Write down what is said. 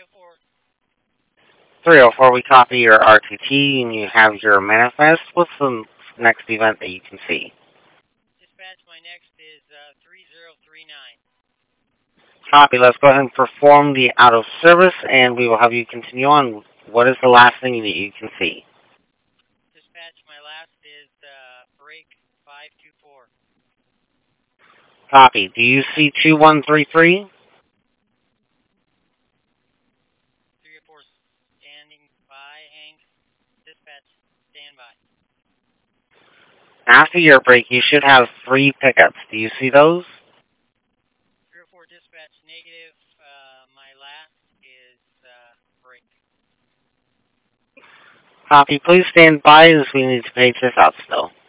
304, we copy your RTT, and you have your manifest. What's the next event that you can see? Dispatch, my next is 3039. Copy. Let's go ahead and perform the out of service, and we will have you continue on. What is the last thing that you can see? Dispatch, my last is break 524. Copy. Do you see 2133? 304 standing by, Hank. Dispatch, stand by. After your break, you should have 3 pickups. Do you see those? 304 dispatch, negative. My last is break. Copy. Please stand by as we need to page this out still.